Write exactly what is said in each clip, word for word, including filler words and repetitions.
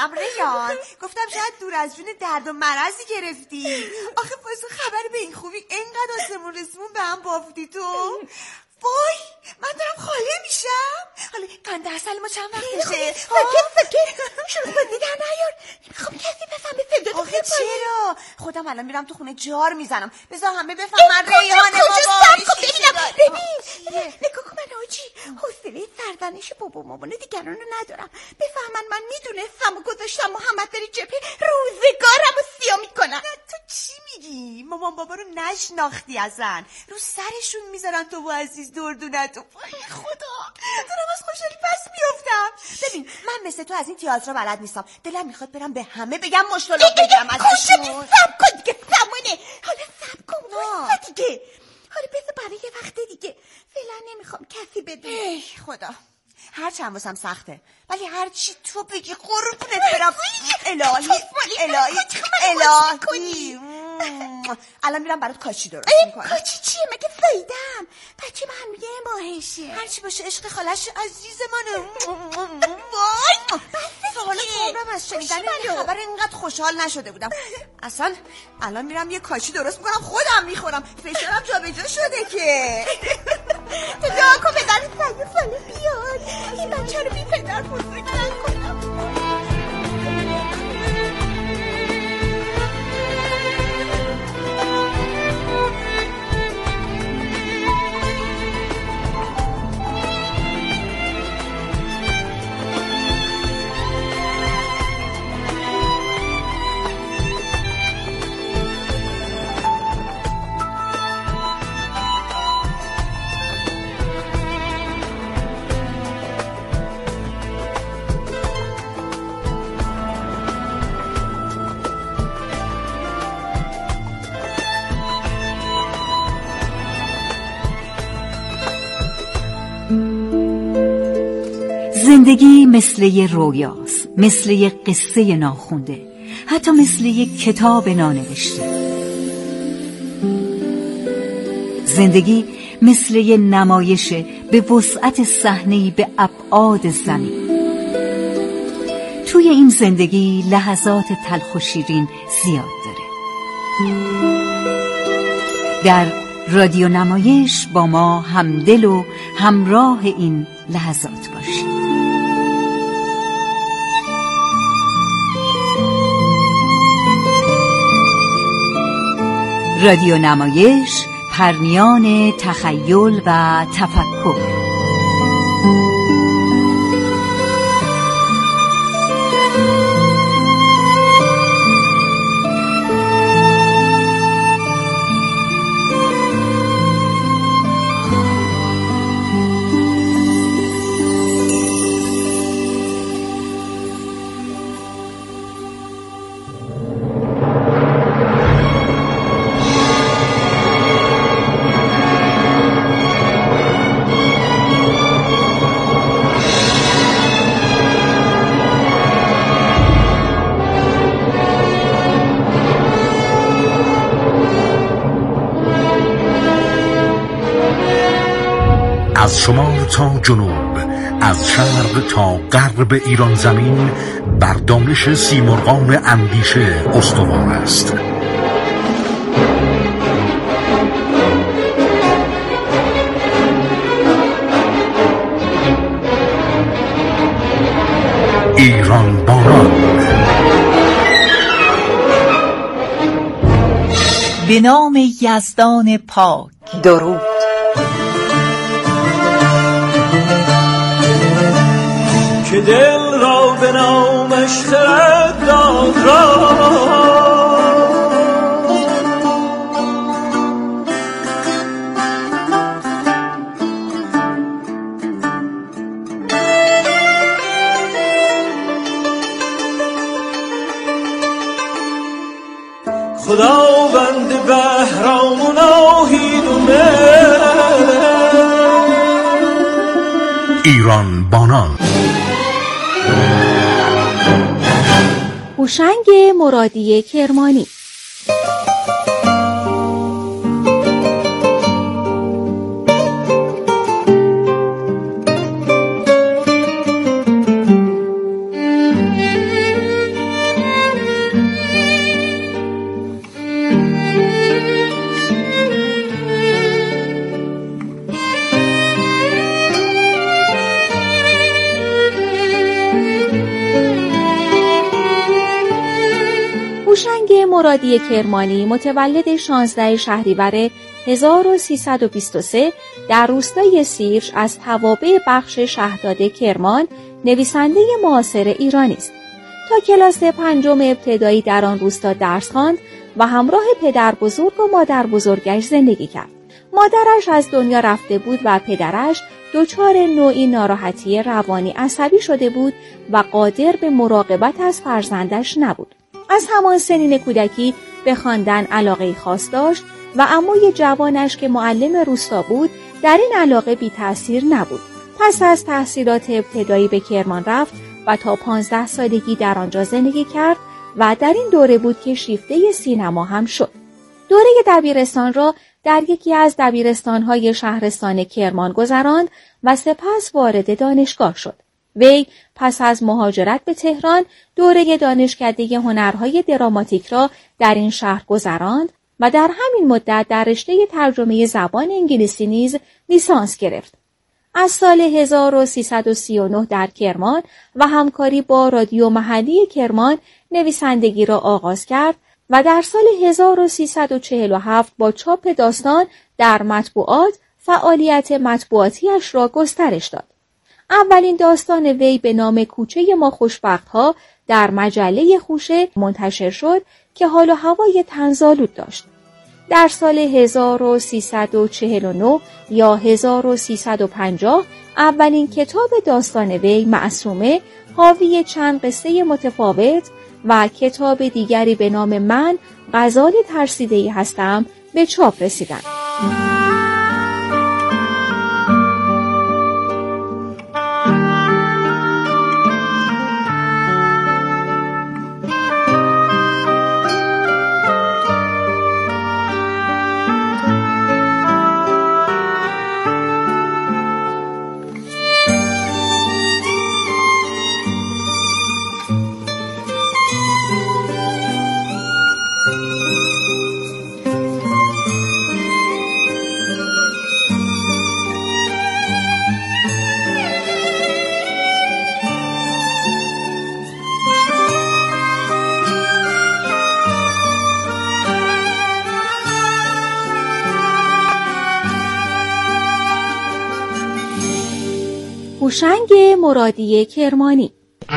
اومدم ریان. گفتم شاید دور از جون درد و مرضی گرفتی. آخه واسه خبر به این خوبی اینقدر آسمون رسمون به هم بافتی تو. وای من دارم خاله میشم. حالا قند عسل ما چند وقت بشه؟ سکت سکت شروع بندی در نیار. میخوام کسی بفهمه فدات. آخه چرا؟ خودم الان میرم تو خونه جار میزنم بذار همه بفهمن ریحانه بابا. ببین نگاه کن من آجی حوصله سرزنش بابا مامانه دیگران رو ندارم. بفهمن من میدونستم و گذاشتم محمد بری جبهه روزگارم رو سیاه میکنم. تو چی میگی؟ مامان بابا رو نشناختی ازن. رو سرشون میذارن تو با عزیز دردونتو. وای خدا دارم از خوشحالی پس میافتم. ببین من مثل تو از این تئاتر بلد نیستم. دلم میخواد برم به همه بگم مشتلق بگم ازشون. سب کن دیگه سمونه. حالا سب کن وایسا دیگه. حالا بذار برای یه وقت دیگه. فعلا نمیخوام کسی بدونه. ای خدا هر چند واسم سخته ولی هر چی تو بگی قربونت برم. الهی الهی الهی الان میرم برات کاچی درست میکنم. کاچی چیه مگه زایدم؟ بچه من میگه ماهشه. هر چی باشه عشق خالش عزیز منه. وای حالا عمرم از شنیدن این خبر اینقدر خوشحال نشده بودم. اصلا الان میرم یه کاچی درست میکنم خودم میخورم. فشارم جابجا شده که. تو دعا کن پدر سگه ساله بیاد این بچه رو بی پدر بزرگ نکنم. زندگی مثل یه رویاست، مثل یه قصه ناخونده، حتی مثل یه کتاب نانوشته. زندگی مثل یه نمایش به وسعت صحنه‌ای به ابعاد زمین. توی این زندگی لحظات تلخ و شیرین زیاد داره. در رادیو نمایش با ما همدل و همراه این لحظات باشید. رادیو نمایش، پرنیان تخیل و تفکر. از شمال تا جنوب، از شرق تا غرب ایران زمین، بر دانش سیمرغان اندیشه استوار است. ایران بانان. به نام یزدان پاک. درود. که دل را به نامش خرد داد را خداوند بهرام و ناهیدونه. ایران بانان. هوشنگ مرادی کرمانی. مرادی کرمانی متولد شانزده شهریور هزار و سیصد و بیست و سه در روستای سیرج از توابع بخش شهداده کرمان نویسنده معاصر ایرانی است. تا کلاس پنجم ابتدایی در آن روستا درس خواند و همراه پدر بزرگ و مادر بزرگش زندگی کرد. مادرش از دنیا رفته بود و پدرش دچار نوعی ناراحتی روانی عصبی شده بود و قادر به مراقبت از فرزندش نبود. از همان سنین کودکی به خواندن علاقه خاص داشت و عموی جوانش که معلم روستا بود در این علاقه بی تأثیر نبود. پس از تحصیلات ابتدایی به کرمان رفت و تا پانزده سالگی در آنجا زندگی کرد و در این دوره بود که شیفته سینما هم شد. دوره دبیرستان را در یکی از دبیرستان‌های شهرستان کرمان گذراند و سپس وارد دانشگاه شد. وی پس از مهاجرت به تهران دوره دانشکده هنرهای دراماتیک را در این شهر گذراند و در همین مدت در رشته ترجمه زبان انگلیسی نیز لیسانس گرفت. از سال هزار و سیصد و سی و نه در کرمان و همکاری با رادیو محلی کرمان نویسندگی را آغاز کرد و در سال هزار و سیصد و چهل و هفت با چاپ داستان در مطبوعات فعالیت مطبوعاتیش را گسترش داد. اولین داستان وی به نام کوچه ما خوشبخت‌ها در مجله خوشه منتشر شد که حال و هوای طنزآلود داشت. در سال هزار و سیصد و چهل و نه یا هزار و سیصد و پنجاه اولین کتاب داستان وی معصومه حاوی چند قصه متفاوت و کتاب دیگری به نام من غزال ترسیده‌ای هستم به چاپ رسیدند. هوشنگ مرادی کرمانی.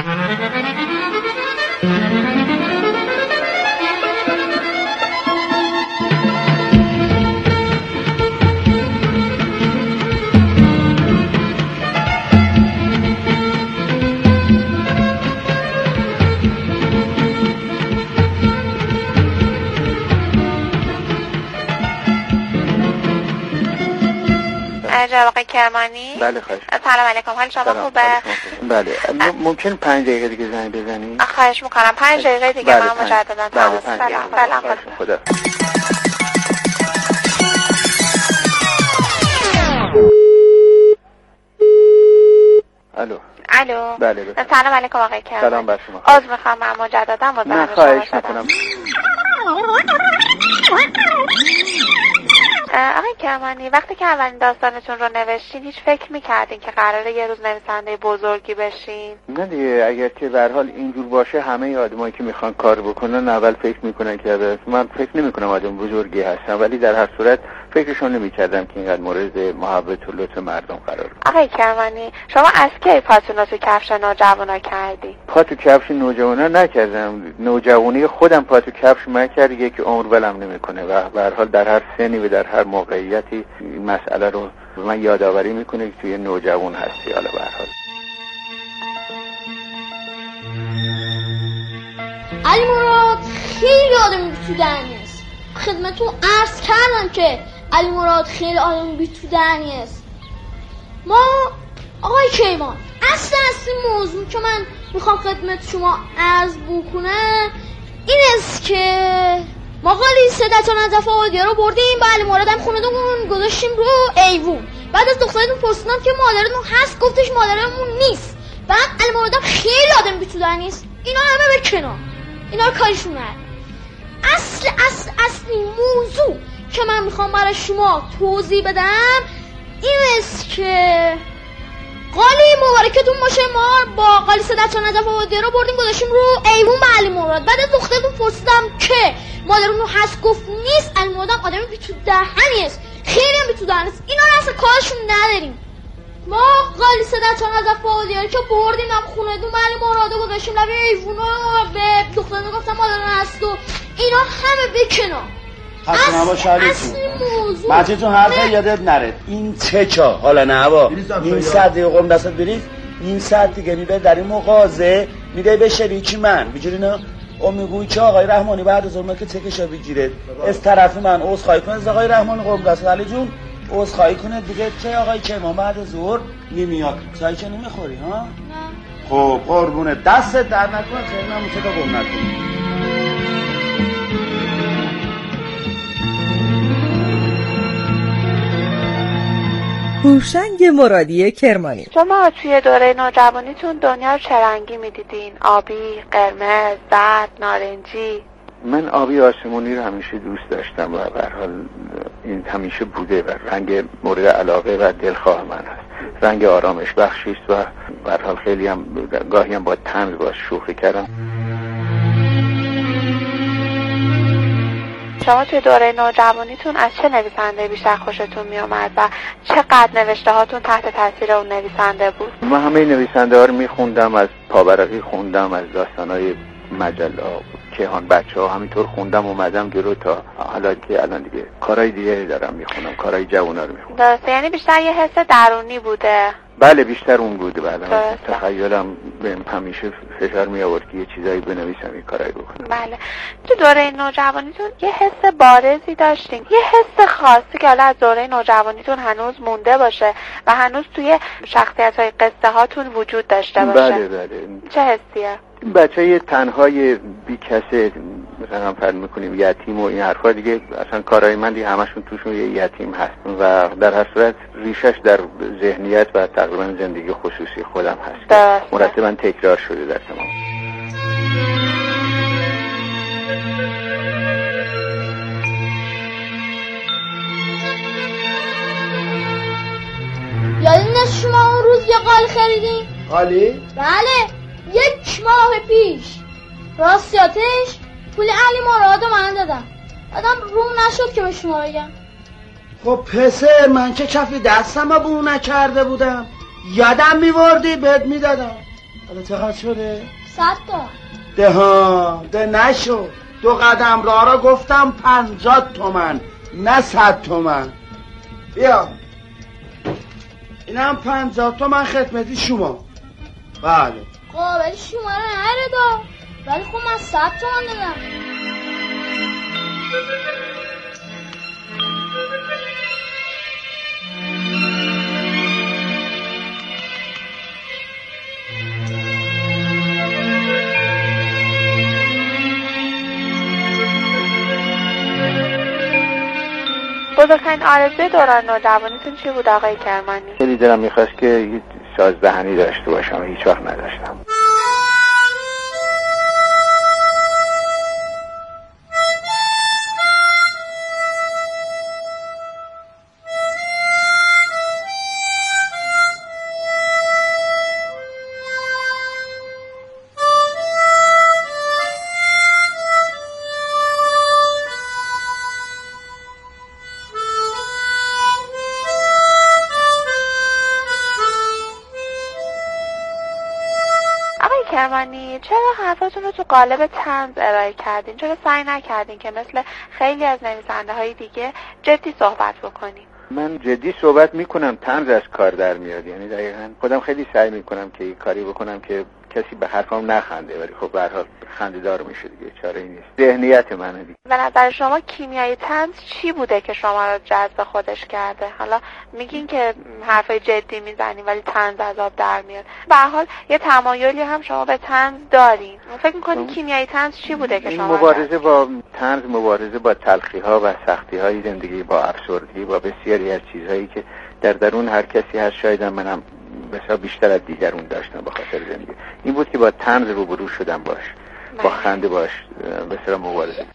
جناب آقای کرمانی. بله خواهش. سلام علیکم، حال شما خوبه؟ بله. ممکن پنج دقیقه دیگه زنگ بزنی؟ خواهش میکنم. پنج دقیقه دیگه بله من مجددا تماس. سلام. سلام. خدا. الو. الو. بله بله. سلام علیکم آقای کرمانی. سلام بر شما. عذر میخوام من مجددا مزاحم شما خواهش میکنم. آقای کرمانی، وقتی که اولین داستانتون رو نوشتین هیچ فکر میکردین که قراره یه روز نویسنده بزرگی بشین؟ نه دیگه، اگر که به هر حال اینجور باشه همه آدمایی که میخوان کار بکنن اول فکر میکنن که من فکر نمیکنم آدم بزرگی هستم، ولی در هر صورت فکرشون نمیکردم که اینقدر مورد محبت و لطف مردم قرار بگیره. آقای کرمانی، شما از کی پاتون رو تو کفش نوجوانا کردی؟ پا تو کفش نوجوانا نکردم، نوجوانی خودم پا تو کفش من کرد، یک عمر ولم نمیکنه و به هر حال در هر سنی و در هر موقعیتی این مسئله رو من یادآوری میکنه که توی نوجوان هستی. حالا به هر حال علی مراد خیلی آدم بی تو دهنی است. خدمتتون عرض کردم که علی مراد خیلی آدم بی تو دهنی است. ما آقای کیوان اصلا اصلی موضوع که من میخوام خدمت شما عرض بکنم این است که ما قالی سدت و نظف آبادیه رو بردیم با علی مرادم خوندمون گذاشتیم رو ایوون. بعد از دخترتون پرسیدم که مادرتون هست، گفتش مادرمون نیست. بعد علی مرادم خیلی آدم بی تو دهنی است. اینا همه به کنار، اینا کارشون نه. اصل اصل اصلی موضوع که من میخوام برای شما توضیح بدم این است که قالی مبارکتون باشه، ما با قالی صدت نجف آبادی رو بردیم گذاشتیم رو ایوون به علی مراد. بعد از دخترتون پرسیدم که مادرون رو هست، گفت نیست. علی مراد هم آدمی بی تو دهنی است، خیلی هم بی تو دهنی است، اینا رو اصلا کارشون نداریم. ما قالی صدت نجف آبادی رو که بردیم هم خونه دون به علی مراد رو گذاشتیم لبه ایوون رو به دخترتون گفتم مادرون هست و اینا همه بکنار. حسنا با شالیتون مجیتون حرفه یادت نره. این چکا حالا نه با این ساعت دیگه قرم دستت بریز، این ساعت دیگه میبه در این مغازه میده به شریکی من بجوری نه او میگوی که آقای رحمانی بعد از اون که چکشا بگیره از طرف من عذرخواهی کنه از آقای رحمانی قرم دستت علی جون عذرخواهی کنه دیگه که آقای کیمان بعد از ظهر نمیاد. چای که نمیخوری ها؟ نه. خب قربونه دستت در نکن، خیلی نموشه تا گم نکنی. هوشنگ مرادی کرمانی. شما توی دوره نوجوانیتون دنیا رو چه رنگی میدیدین؟ آبی، قرمز، زرد، نارنجی؟ من آبی آسمونی رو همیشه دوست داشتم و به هر حال این همیشه بوده و رنگ مورد علاقه و دلخواه من هست. رنگ آرامش بخشی است و به هر حال خیلی هم گاهی هم با طنز باش شوخی کردم. شما توی دوره نوجوانیتون از چه نویسنده بیشتر خوشتون می اومد و چقدر نوشته هاتون تحت تاثیر اون نویسنده بود؟ من همه نویسنده ها رو می خوندم، از پاورقی خوندم، از داستانهای مجله کیهان بچه ها همینطور خوندم اومدم جلو تا حالا که الان دیگه کارهای دیگه دارم میخونم، کارهای جوونا رو میخونم. درسته، یعنی بیشتر یه حس درونی بوده. بله بیشتر اون بوده. بله تخیلم بهم همیشه فشار می آورد که یه چیزایی بنویسم، یه کارایی بکنم. بله. تو دوره نوجوانیتون یه حس بارزی داشتین، یه حس خاصی که حالا از دوره نوجوانیتون هنوز مونده باشه و هنوز توی شخصیت‌های قصه هاتون وجود داشته باشه؟ بله بله. چه حسیه؟ بچه‌ی تنهای بی کسه مثلا فرض می‌کنیم یتیم و این حرفا دیگه اصلا کارهای من دیگه همشون توشون یه یتیم هست و در هر صورت ریشش در ذهنیت و تقریبا زندگی خصوصی خودم هست. مرتباً تکرار شده در تمام. یادین از شما اون روز یه قال خریدین؟ قالی؟ بله یک ماه پیش. راستیاتش پول علی مراد من دادم، آدم روم نشد که به شما بگم. خب پسر من که کفی دستم رو بو نکرده بودم، یادم میوردی بهت میدادم. حالا چقدر شده؟ صد تا. ده ها ده نشد. دو قدم راه را گفتم پنجاه تومن نه صد تومن. بیا اینم پنجاه تومن خدمتی شما. بله خب ولی شما رو نره دا، ولی خب من صد تومن دادم. بزرگترین آرزوی دوران نوجوانیتون چی بود آقای کرمانی؟ خیلی دلم میخواست که یه سازدهنی داشته باشم و هیچ وقت نداشتم. کرمانی چرا حرفاتون رو تو قالب طنز ارائه کردین؟ چرا سعی نکردین که مثل خیلی از نویسنده های دیگه جدی صحبت بکنین؟ من جدی صحبت میکنم، طنز از کار در میاد. یعنی دقیقاً خودم خیلی سعی میکنم که یک کاری بکنم که کسی به حرفام نخنده، ولی خب به هر حال خنده‌دار میشه دیگه، چاره ای نیست. ذهنیت منه دیگه. به نظر شما کیمیای طنز چی بوده که شما رو جذب خودش کرده؟ حالا میگین که حرفای جدی میزنین ولی طنز از آب در میاد. به هر حال یه تمایلی هم شما به طنز دارین. فکر می‌کنین کیمیای طنز چی بوده که شما مبارزه با طنز، مبارزه با تلخی‌ها و سختی‌های زندگی، با افسردگی، با بسیاری از چیزهایی که در درون هر کسی هست. شاید منم بسیار بیشتر از دیگرون داشتم به خاطر زندگی. این بود که با طنز روبرو شدم باش، با خنده باش بسیار مبارزه.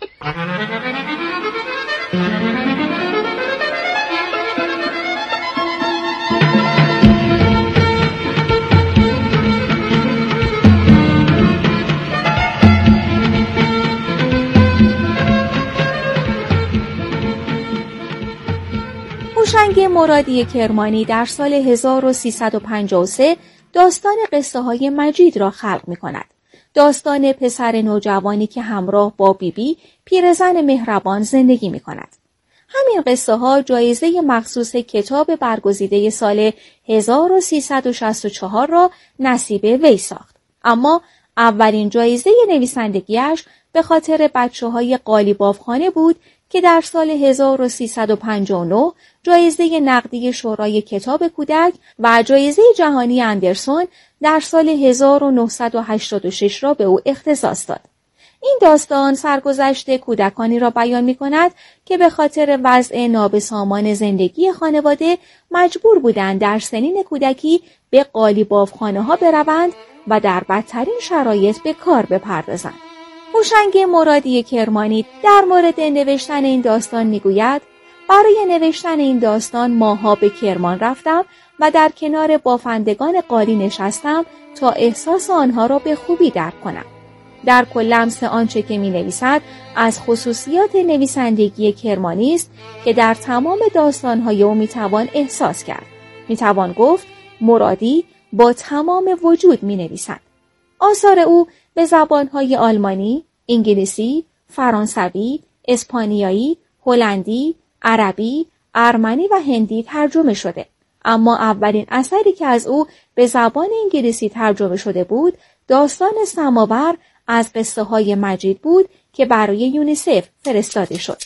مرادی کرمانی در سال هزار و سیصد و پنجاه و سه داستان قصه های مجید را خلق می کند. داستان پسر نوجوانی که همراه با بیبی پیرزن مهربان زندگی می کند. همین قصه ها جایزه مخصوص کتاب برگزیده سال هزار و سیصد و شصت و چهار را نصیب وی ساخت. اما اولین جایزه نویسندگیش به خاطر بچه های قالیبافخانه بود که در سال هزار و سیصد و پنجاه و نه جایزه نقدی شورای کتاب کودک و جایزه جهانی اندرسون در سال هزار و نهصد و هشتاد و شش را به او اختصاص داد. این داستان سرگذشت کودکانی را بیان می کند که به خاطر وضع نابسامان زندگی خانواده مجبور بودند در سنین کودکی به قالیبافخانه ها بروند و در بدترین شرایط به کار بپردازند. هوشنگ مرادی کرمانی در مورد نوشتن این داستان میگوید: برای نوشتن این داستان ماها به کرمان رفتم و در کنار بافندگان قالی نشستم تا احساس آنها را به خوبی درک کنم. در کل لمس آنچه که می نویسد از خصوصیات نویسندگی کرمانی است که در تمام داستانهای او می توان احساس کرد. می توان گفت مرادی با تمام وجود می نویسد. آثار او به زبانهای آلمانی، انگلیسی، فرانسوی، اسپانیایی، هلندی، عربی، ارمنی و هندی ترجمه شده. اما اولین اثری که از او به زبان انگلیسی ترجمه شده بود، داستان سماور از قصه های مجید بود که برای یونیسف فرستاده شد.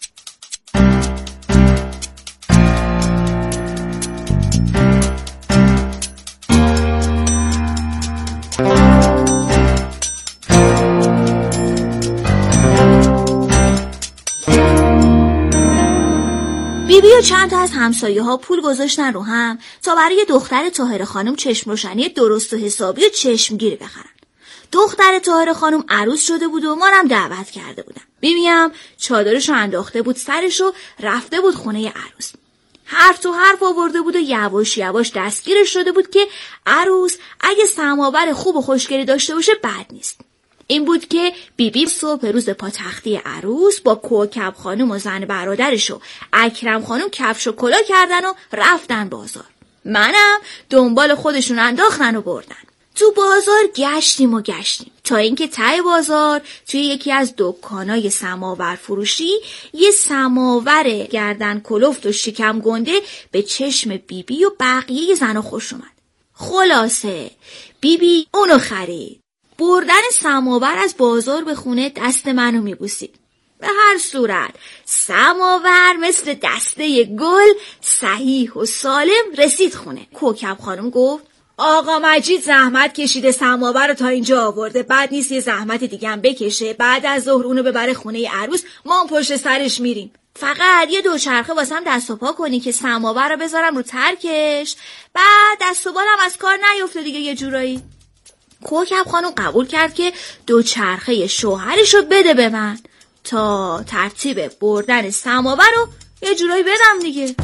بیبی و چند تا از همسایه ها پول گذاشتن رو هم تا برای دختر طاهره خانم چشم روشنی درست و حسابی و چشمگیری بخرن. دختر طاهره خانم عروس شده بود و ما هم دعوت کرده بودن. بیبی هم چادرشو انداخته بود سرش و رفته بود خونه عروس. حرف تو حرف آورده بود و یواش یواش دستگیرش شده بود که عروس اگه سماور خوب و خوشگلی داشته باشه بد نیست. این بود که بیبی صبح روز پاتختی عروس با کوکب خانم و زن برادرش و اکرم خانم کفش و کلا کردن و رفتن بازار. منم دنبال خودشون انداختن و بردن. تو بازار گشتیم و گشتیم تا اینکه ته بازار توی یکی از دکانای سماور فروشی یه سماور گردن کلفت و شکم گنده به چشم بیبی و بقیه زنا خوش اومد. خلاصه بیبی اونو خرید. بردن سماور از بازار به خونه دست منو میبوسید. به هر صورت سماور مثل دسته گل صحیح و سالم رسید خونه. کوکب خانم گفت: آقا مجید زحمت کشیده سماور رو تا اینجا آورده، بعد نیست یه زحمت دیگه هم بکشه، بعد از ظهر اونو ببره خونه عروس، ما هم پشت سرش میریم. فقط یه دوچرخه واسم دست و پا کنی که سماور رو بذارم رو ترکش، بعد دست و بالم از کار نیفته دیگه یه جورایی. کوکب خانم قبول کرد که دوچرخه شوهرش رو بده به من تا ترتیب بردن سماور رو یه جورایی بدم دیگه.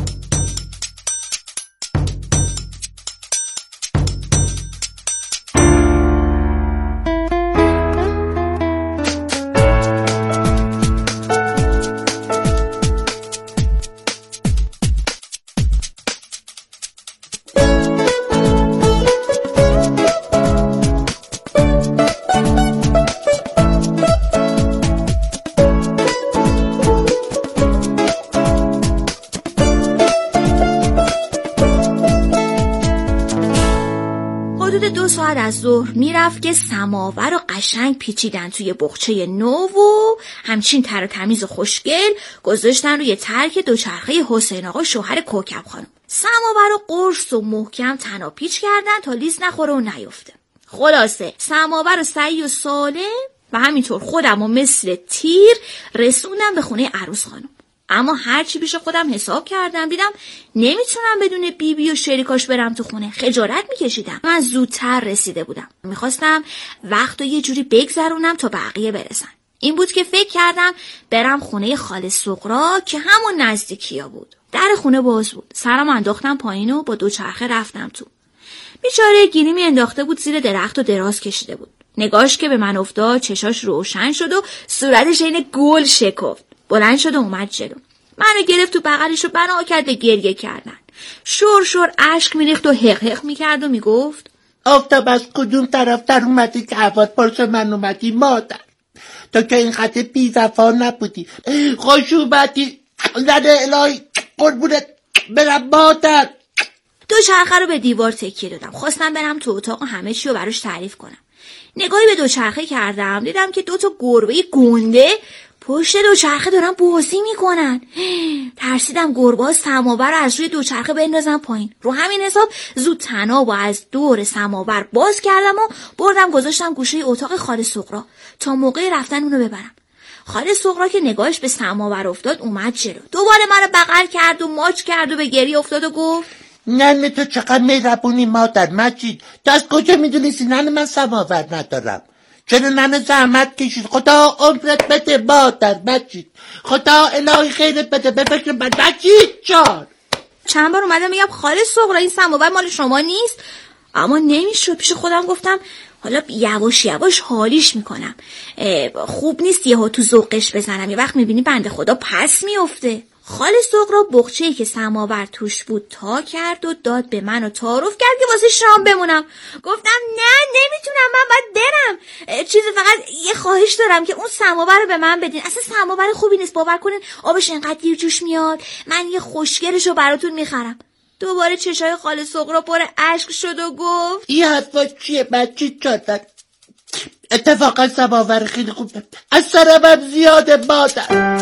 ساعت از ظهر میرفت که سماور رو قشنگ پیچیدن توی بخچه نو و همچین تر و تمیز و خوشگل گذاشتن روی ترک دوچرخه حسین آقا شوهر کوکب خانم. سماور رو قرص و محکم تنا پیچ کردن تا لیز نخوره و نیفته. خلاصه سماور رو صحیح و سالم و همینطور خودم و مثل تیر رسوندم به خونه عروس خانم. اما هرچی پیش خودم حساب کردم دیدم نمیتونم بدون بیبی و شریکاش برم تو خونه، خجالت میکشیدم. من زودتر رسیده بودم، میخواستم وقت رو یه جوری بگذرونم تا بقیه برسن. این بود که فکر کردم برم خونه خاله سغرا که همون نزدیکیا بود. در خونه باز بود، سرم انداختم پایین و با دوچرخه رفتم تو. بیچاره گیریمی انداخته بود زیر درخت و دراز کشیده بود. نگاش که به من افتاد چشاش روشن شد و صورتش عین گل شکفت. بلند شد و اومد جلو. منو گرفت تو بغلش و بنا کرد به گریه کردن. شور شور اشک میریخت و حق حق میکرد و میگفت آفتاب از کدوم طرف در اومدی که هوات پرس من اومدی مادر؟ تو که این خط بی وفا نبودی، خوشوبتی زده الهی قربونت برم مادر. دو چرخه رو به دیوار تکیه دادم. خواستم برم تو اتاق و همه چی رو براش تعریف کنم. نگاهی به دو چرخه کردم، دیدم که دو تا گربه گنده پشت دو چرخه دارن بازی میکنن. ترسیدم گربه ها سماور رو از روی دو چرخه بندازن پایین. رو همین حساب زود طناب و از دور سماور باز کردم و بردم گذاشتم گوشه اتاق خاله سغرا تا موقع رفتن اونو ببرم. خاله سغرا که نگاهش به سماور افتاد اومد جلو، دوباره منو بغل کرد و ماچ کرد و به گریه افتاد و گفت ننه تو چقدر مهربونی مادر مجید، تو از کجا میدونستی ننه من سماور ندارم؟ چرا ننه زحمت کشید؟ خدا عمرت بده مادر مجید، خدا الهی خیرت بده. به فکر من مجید جان. چند بار اومدم میگم خاله سغرا این سماور مال شما نیست، اما نمیشد. پیش خودم گفتم حالا یواش یواش حالیش میکنم، خوب نیست یهو تو ذوقش بزنم، یه وقت میبینی بنده خدا پس میفته. خاله سغرا بخچه‌ای که سماور توش بود تا کرد و داد به من و تعارف کرد که واسه شام بمونم. گفتم نه نمیتونم، من باید برم. چیزی فقط یه خواهش دارم که اون سماور رو به من بدین، اصلا سماور خوبی نیست، باور کنین آبش اینقدر دیر جوش میاد، من یه خوشگلش رو براتون میخرم. دوباره چشای خاله سغرا پر اشک شد و گفت این حرفا چیه مجید جان؟ اتفاقا سماور خیلی خوب از سرم زیاده مادر.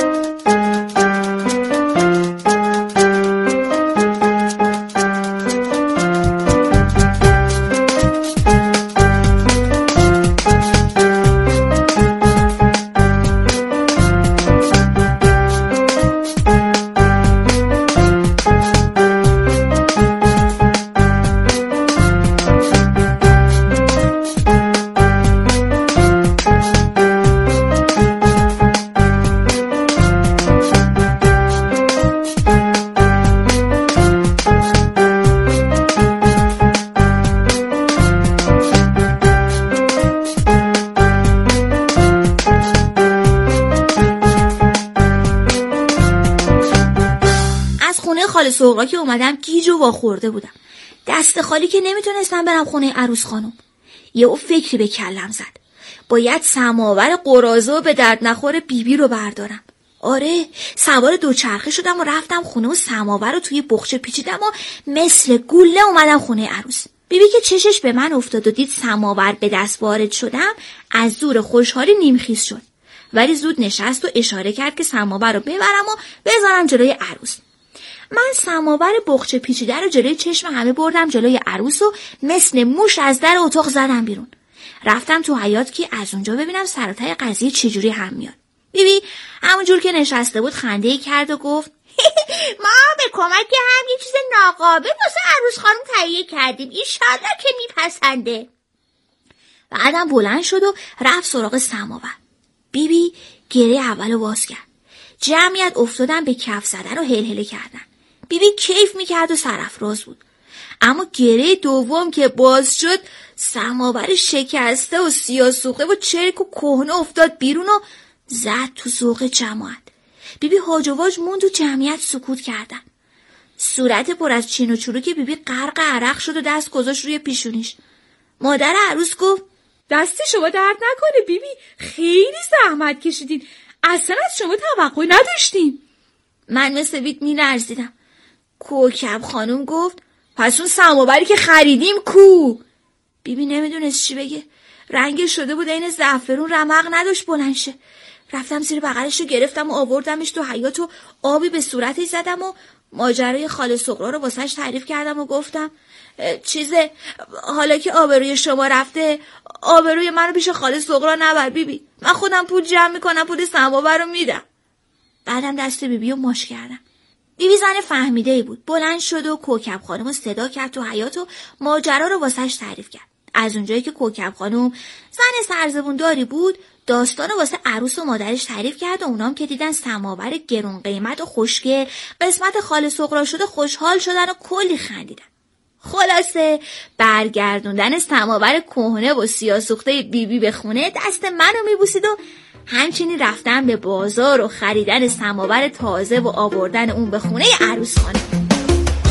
خاله سغرا که اومدم گیج و واخورده بودم، دست خالی که نمیتونستم برم خونه عروس خانم. یهو فکری به کلم زد، باید سماور قراضه به درد نخور بیبی رو بردارم. آره، سوار دوچرخه شدم و رفتم خونه و سماور رو توی بخچه پیچیدم و مثل گوله اومدم خونه عروس. بیبی که چشش به من افتاد و دید سماور به دست وارد شدم، از زور خوشحالی نیمخیز شد، ولی زود نشست و اشاره کرد که سماور رو ببرم و بذارم جلوی عروس. من سماور بخچه پیچیده رو جلوی چشم همه بردم جلوی عروس و مثل موش از در اتاق زدم بیرون. رفتم تو حیاط که از اونجا ببینم سر و ته قضیه چجوری هم میاد. بیبی همونجور که نشسته بود خنده‌ای کرد و گفت ما به کمک هم یه چیز ناقابل واسه عروس خانم تهیه کردیم، ایشالله که میپسنده. بعدم بلند شد و رفت سراغ سماور. بیبی گره اولو باز کرد. جمعیت افتادن به کف زدن و هلهله کردن. بیبی کیف میکرد و سرافراز بود. اما گره دوم که باز شد، سماور شکسته و سیاه‌سوخته و چرک و کهنه افتاد بیرون و زد تو ذوق جماعت. بیبی هاج و واج موند و جمعیت سکوت کردن. صورت پر از چین و چروک بیبی غرق عرق شد و دست گذاشت روی پیشونیش. مادر عروس گفت دست شما درد نکنه بیبی، خیلی زحمت کشیدین، اصلا از شما توقعی نداشتیم. من مثل بیت می لرزیدم. کوکب خانم گفت پس اون سماوری که خریدیم کو؟ بیبی نمیدونست چی بگه، رنگش شده بود این زعفرون، رمق نداشت بلند شه. رفتم زیر بغلش رو گرفتم و آوردمش تو حیاط و آبی به صورتش زدم و ماجرای خاله سغرا رو واسش تعریف کردم و گفتم چیزه، حالا که آبروی شما رفته، آبروی منو پیش خاله سغرا نبر بیبی، من خودم پول جمع میکنم، پول سماور رو میدم. بعدم دست بیبی رو ماچ کردم. بیبی زن فهمیده ای بود، بلند شد و کوکب خانم رو صدا کرد تو حیاط و ماجرا رو واسش تعریف کرد. از اونجایی که کوکب خانم زن سرزبون داری بود، داستانو واسه عروس و مادرش تعریف کرد و اونام که دیدن سماور گرون قیمت و خوشگل قسمت خاله سغرا شده خوشحال شدن و کلی خندیدن. خلاصه برگردوندن سماور کهنه و سیاه‌سوخته بیبی به خونه دست منو میبوسید و همچنین رفتن به بازار و خریدن سماور تازه و آوردن اون به خونه عروس خانم.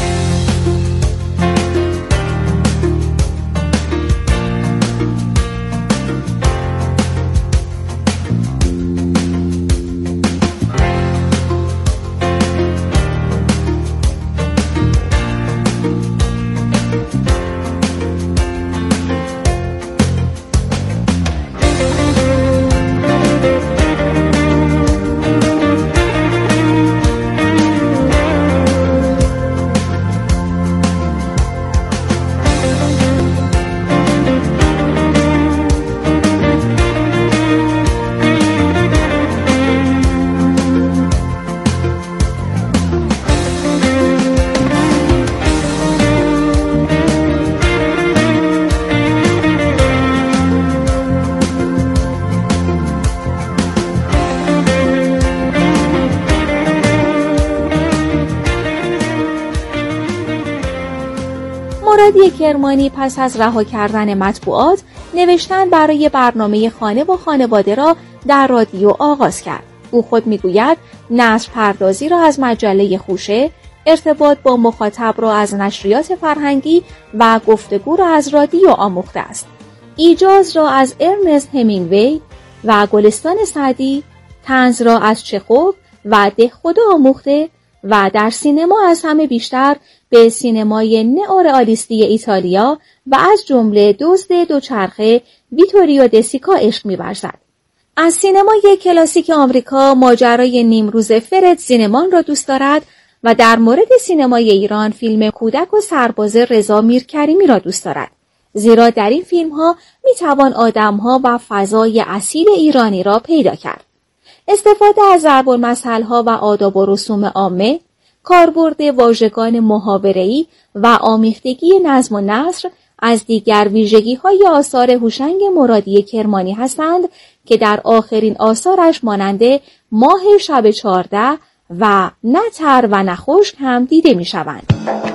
مرادی کرمانی پس از رها کردن مطبوعات، نوشتن برای برنامه خانه و خانواده را در رادیو آغاز کرد. او خود میگوید نثر پردازی را از مجله خوشه، ارتباط با مخاطب را از نشریات فرهنگی و گفتگو را از رادیو آموخته است. ایجاز را از ارنست همینگوی و گلستان سعدی، طنز را از چخوف و دهخدا آموخته و در سینما از همه بیشتر به سینمای نئورئالیستی ایتالیا و از جمله دزد دوچرخه ویتوریو دسیکا عشق می‌ورزد. از سینمای کلاسیک آمریکا ماجرای نیمروز فرد زینمان را دوست دارد و در مورد سینمای ایران فیلم کودک و سرباز رضا میرکریمی را دوست دارد، زیرا در این فیلم‌ها می‌توان آدم‌ها و فضای اصیل ایرانی را پیدا کرد. استفاده از ضرب المثل‌ها و آداب و رسوم عامه، کاربرد واژگان محاوره‌ای و آمیختگی نظم و نثر از دیگر ویژگی‌های آثار هوشنگ مرادی کرمانی هستند که در آخرین آثارش مانند ماه شب چهارده و نه تر و نه خشک هم دیده می‌شوند.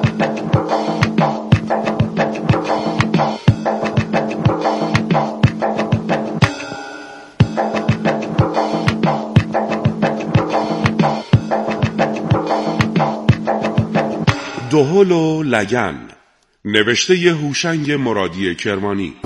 دهل و لگن، نوشته ی هوشنگ مرادی کرمانی.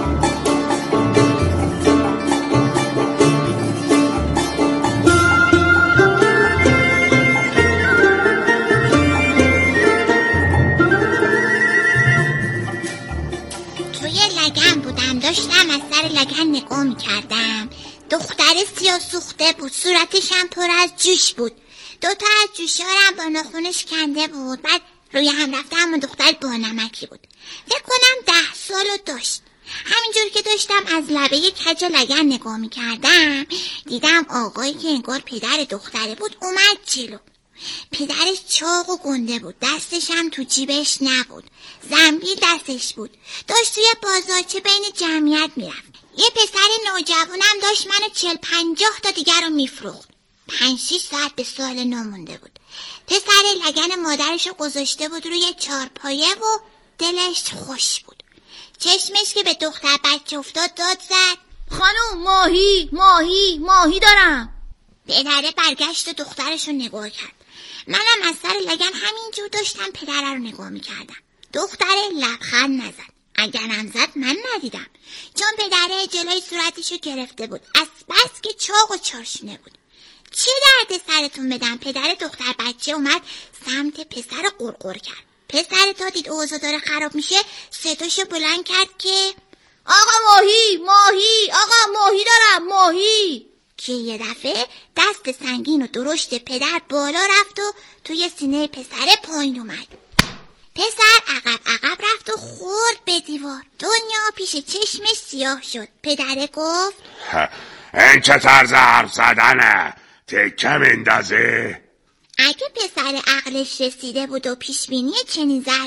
توی لگن بودم، داشتم از سر لگن نگاه می‌کردم. دختر سیاه سوخته بود، صورتش هم پر از جوش بود. دوتا از جوشا هم با ناخونش کنده بود. بعد روی هم رفته همون دختر با نمکی بود. فکر کنم ده سالو داشت. همینجور که داشتم از لبه کج لگن نگاه میکردم، دیدم آقایی که انگار پدر دختره بود اومد جلو. پدرش چاق و گنده بود، دستش هم تو جیبش نبود، زنبیل دستش بود. داشت توی بازارچه بین جمعیت میرفت. یه پسر نوجوانم داشت منو چل پنجاه تا دیگر رو میفروخت. پنج شیش ساعت به سال نمونده بود. پسر لگن مادرشو گذاشته بود روی چارپایه و دلش خوش بود. چشمش که به دختر بچه افتاد داد زد: خانوم ماهی ماهی ماهی دارم. پدره برگشت و دخترشو نگاه کرد. منم از سر لگن همینجور داشتم پدره رو نگاه میکردم. دختره لبخند نزد. اگرم زد من ندیدم، چون پدره جلوی صورتشو گرفته بود، از بس که چاق و چارشونه بود. چه درد سرتون بدم؟ پدر دختر بچه اومد سمت پسر قرقر کرد. پسر تا دید اوضاع داره خراب میشه، صداشو بلند کرد که آقا ماهی ماهی آقا ماهی دارم ماهی. که یه دفعه دست سنگین و درشت پدر بالا رفت و توی سینه پسر پایین اومد. پسر عقب عقب رفت و خورد به دیوار. دنیا پیش چشمش سیاه شد. پدر گفت: این چه طرز حرف زدنه؟ تکم اندازه. اگه پسر عقلش رسیده بود و پیشبینی چنین